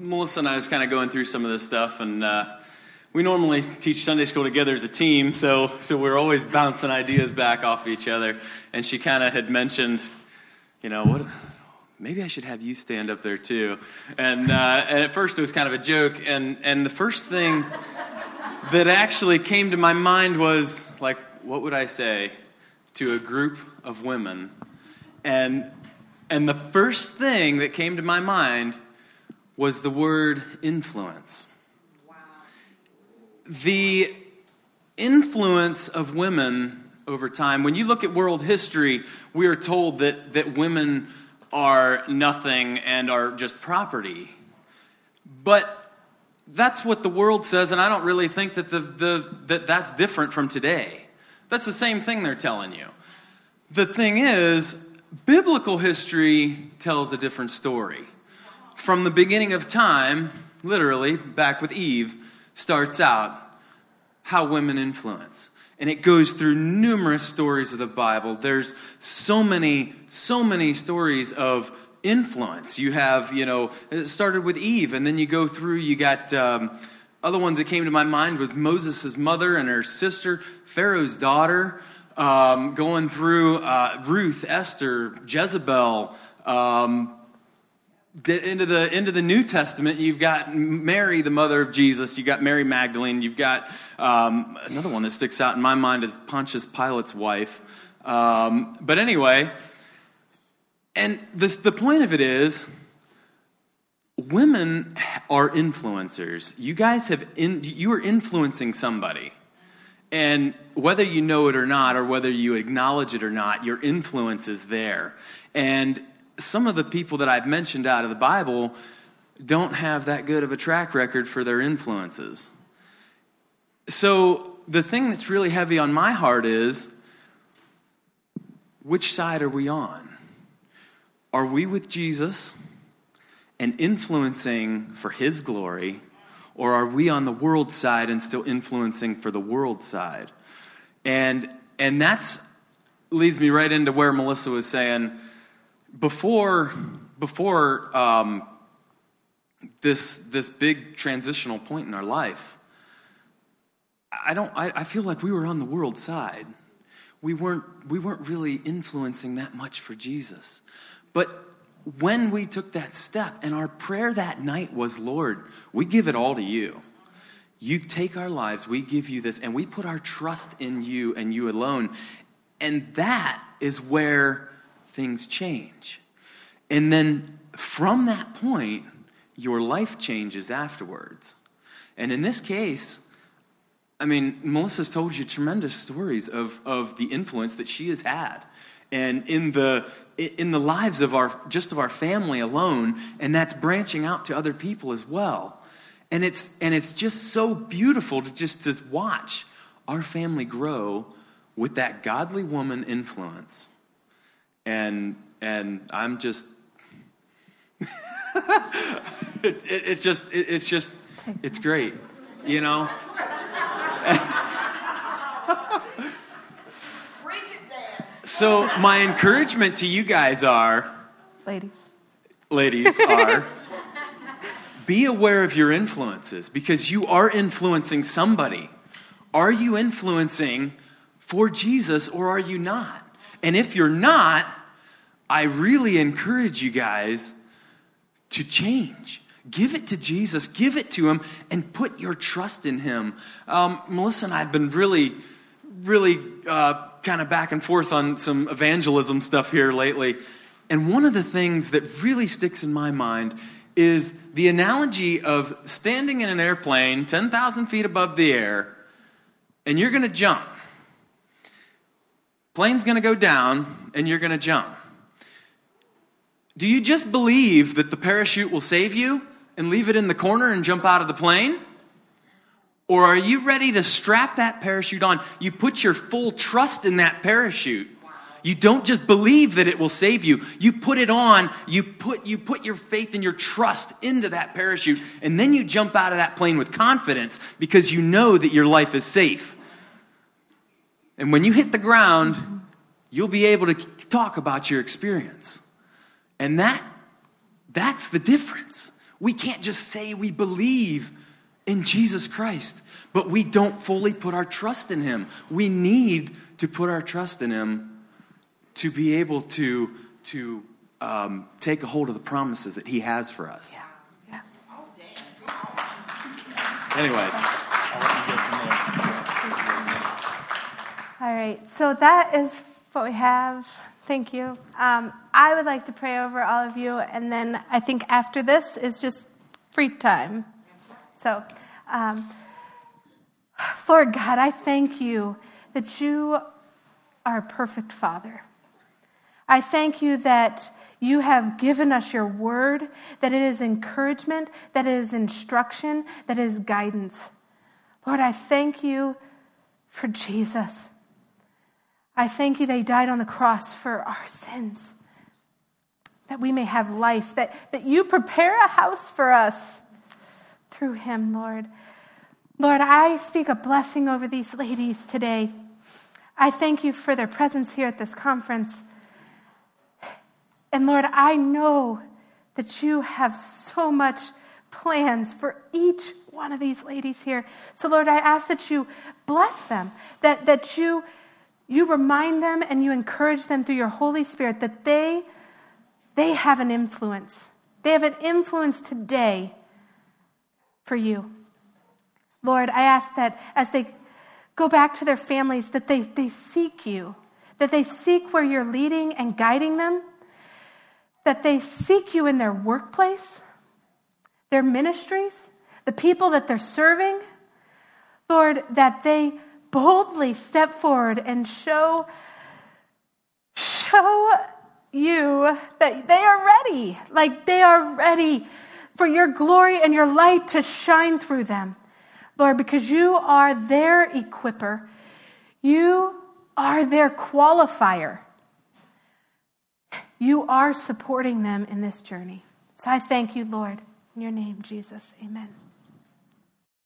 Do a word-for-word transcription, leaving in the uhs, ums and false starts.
Melissa and I was kind of going through some of this stuff, and uh, we normally teach Sunday school together as a team, so so we're always bouncing ideas back off of each other. And she kind of had mentioned, you know, what? Maybe I should have you stand up there too. And uh, and at first it was kind of a joke, and and the first thing that actually came to my mind was like, what would I say to a group of women? And and the first thing that came to my mind was the word influence. Wow. The influence of women over time. When you look at world history, we are told that, that women are nothing and are just property. But that's what the world says, and I don't really think that the, the that that's different from today. That's the same thing they're telling you. The thing is, biblical history tells a different story. From the beginning of time, literally, back with Eve, starts out how women influence. And it goes through numerous stories of the Bible. There's so many, so many stories of influence. You have, you know, it started with Eve, and then you go through, you got, um, other ones that came to my mind was Moses' mother and her sister, Pharaoh's daughter, um, going through uh, Ruth, Esther, Jezebel, um, into the into the New Testament. You've got Mary, the mother of Jesus. You've got Mary Magdalene. You've got um, another one that sticks out in my mind is Pontius Pilate's wife. Um, but anyway, and this, the point of it is, women are influencers. You guys have in, you are influencing somebody, and whether you know it or not, or whether you acknowledge it or not, your influence is there. And some of the people that I've mentioned out of the Bible don't have that good of a track record for their influences. So the thing that's really heavy on my heart is, which side are we on? Are we with Jesus and influencing for his glory, or are we on the world side and still influencing for the world side? And and that's leads me right into where Melissa was saying, Before, before um, this this big transitional point in our life, I don't. I, I feel like we were on the world side. We weren't. We weren't really influencing that much for Jesus. But when we took that step, and our prayer that night was, Lord, we give it all to you. You take our lives. We give you this, and we put our trust in you and you alone. And that is where things change. And then from that point, your life changes afterwards. And in this case, I mean, Melissa's told you tremendous stories of, of the influence that she has had. And in the in the lives of our just of our family alone, and that's branching out to other people as well. And it's and it's just so beautiful to just to watch our family grow with that godly woman influence. And and I'm just, it, it, it's just, it, it's just, it's great, you know. So my encouragement to you guys are, ladies, ladies are, be aware of your influences, because you are influencing somebody. Are you influencing for Jesus, or are you not? And if you're not, I really encourage you guys to change. Give it to Jesus. Give it to him and put your trust in him. Um, Melissa and I have been really, really uh, kind of back and forth on some evangelism stuff here lately. And one of the things that really sticks in my mind is the analogy of standing in an airplane ten thousand feet above the air, and you're going to jump. Plane's going to go down, and you're going to jump. Do you just believe that the parachute will save you and leave it in the corner and jump out of the plane? Or are you ready to strap that parachute on? You put your full trust in that parachute. You don't just believe that it will save you. You put it on, you put you put your faith and your trust into that parachute, and then you jump out of that plane with confidence because you know that your life is safe. And when you hit the ground, you'll be able to talk about your experience. And that that's the difference. We can't just say we believe in Jesus Christ, but we don't fully put our trust in him. We need to put our trust in him to be able to, to um, take a hold of the promises that he has for us. Yeah. Yeah. Anyway. All right, so that is what we have. Thank you. Um, I would like to pray over all of you, and then I think after this is just free time. So, um, Lord God, I thank you that you are a perfect Father. I thank you that you have given us your word, that it is encouragement, that it is instruction, that it is guidance. Lord, I thank you for Jesus. I thank you that he died on the cross for our sins, that we may have life, that, that you prepare a house for us through him, Lord. Lord, I speak a blessing over these ladies today. I thank you for their presence here at this conference. And Lord, I know that you have so much plans for each one of these ladies here. So Lord, I ask that you bless them, that, that you, you remind them and you encourage them through your Holy Spirit that they, they have an influence. They have an influence today for you. Lord, I ask that as they go back to their families, that they, they seek you, that they seek where you're leading and guiding them, that they seek you in their workplace, their ministries, the people that they're serving. Lord, that they boldly step forward and show, show you that they are ready, like they are ready for your glory and your light to shine through them. Lord, because you are their equipper. You are their qualifier. You are supporting them in this journey. So I thank you, Lord. In your name, Jesus. Amen.